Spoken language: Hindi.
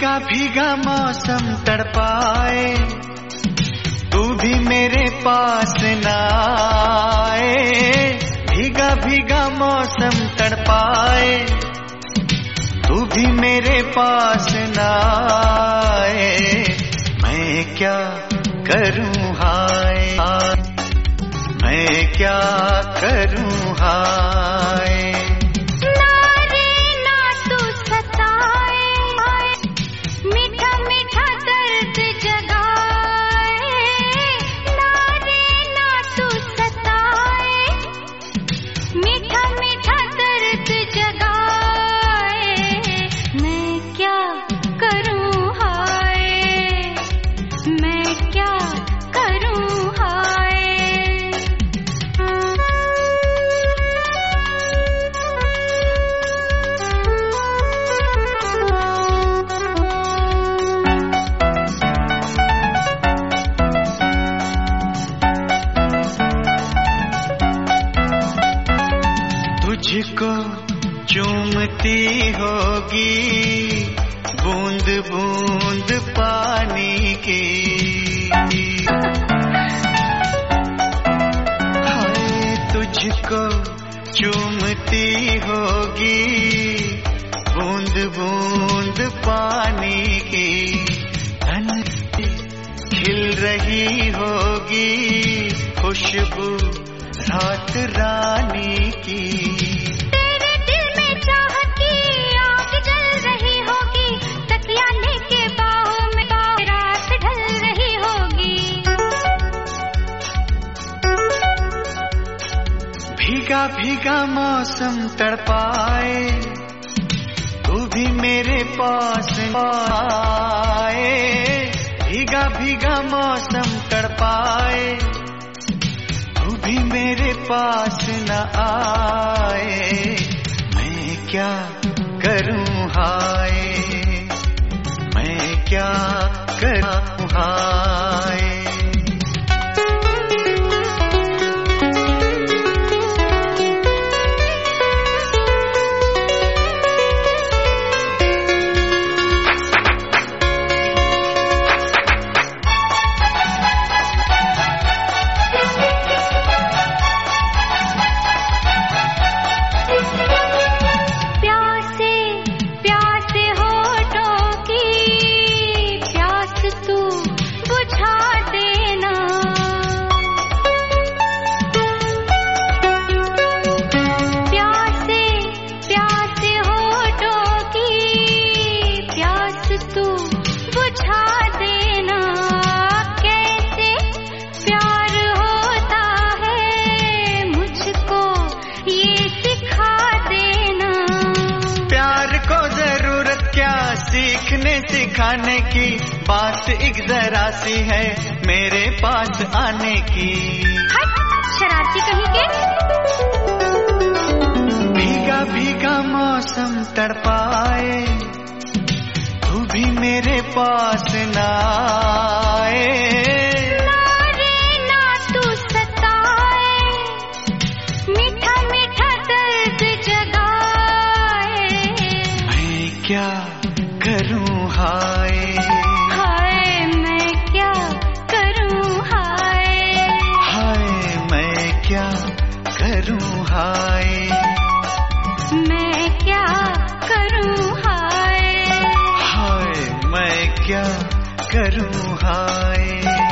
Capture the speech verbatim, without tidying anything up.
भीगा भीगा मौसम तड़पाए, तू भी मेरे पास ना आए। भीगा भीगा मौसम तड़पाए, तू भी मेरे पास ना आए। मैं क्या करूं हाय, मैं क्या करूं हाय। तुझको चूमती होगी बूंद बूंद पानी की, हाय तुझको चूमती होगी बूंद बूंद पानी की। तन खिल रही होगी खुशबू रात रानी की। तेरे दिल में चाहत की आग जल रही होगी, तकिया लेके बाहों में रात ढल रही होगी। भीगा भीगा मौसम तड़पाए, तू भी मेरे पास आए। भीगा भीगा मौसम तड़पाए, तू भी मेरे पास न आए। मैं क्या करूं हाय, मैं क्या करूं हाय। सीखने सिखाने की बात एक जरा सी है मेरे पास आने की। शरारती कहीं के। भीगा भीगा मौसम तड़पाए, तू भी मेरे पास ना आए। ना रे ना तू सताए, मीठा मीठा दर्द जगाए। मैं क्या करूं हाय, हाय मैं क्या करूं हाय। हाय मैं क्या करूं हाय, मैं क्या करूं हाय। हाय मैं क्या करूं हाय।